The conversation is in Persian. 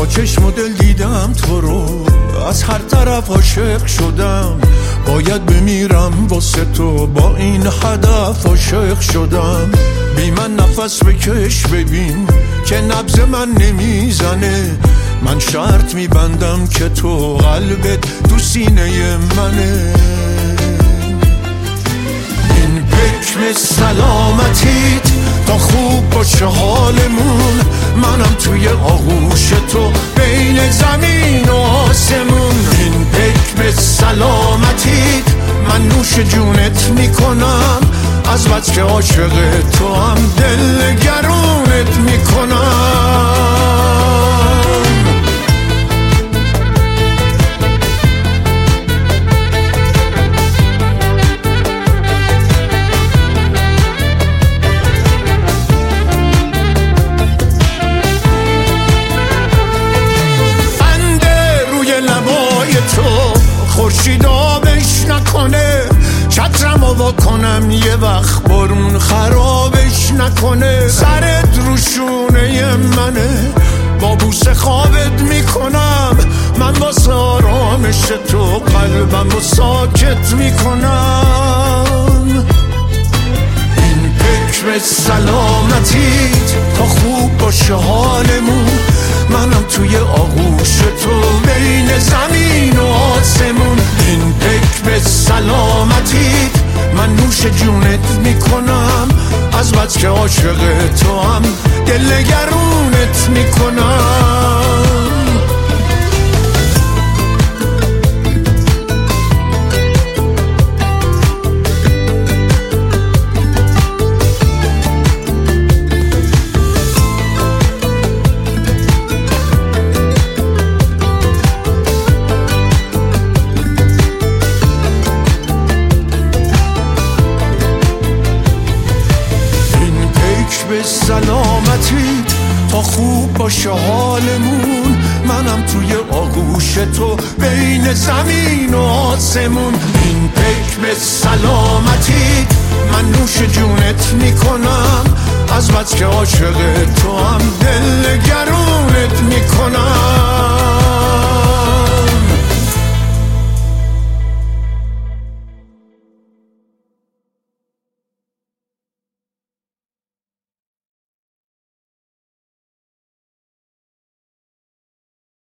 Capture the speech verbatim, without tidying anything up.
چشم و دل دیدم تو رو، از هر طرف عاشق شدم. باید بمیرم واسه تو، با این هدف عاشق شدم. بی من نفس بکش ببین که نبض من نمیزنه. من شرط میبندم که تو قلبت تو سینه منه. این حکم سلامتیت تا خوب باشه حالمون. منم توی آغوش تو بین زمین و آسمون. این حکم سلامتیت من نوش جونت میکنم. از بس که عاشق تو هم دل گرونت میکنم. خورشید آبش نکنه، چترم رو واکنم یه وقت بارون خرابش نکنه. سرت رو شونه منه، با بوسه خوابت میکنم. من واسه آرامش تو قلبم رو ساکت میکنم. این حکم سلامتیت تا خوب باشه حالمون. منم توی آغوش تو بین زمین و آسمون. این حکم سلامتیت من نوش جونت میکنم. از بس که عاشق تو هم دل گرونت میکنم. به سلامتیت تا خوب باشه حالمون. منم توی آغوش تو بین زمین و آسمون. این حکم سلامتیت من نوش جونت میکنم. از بس که عاشق تو هم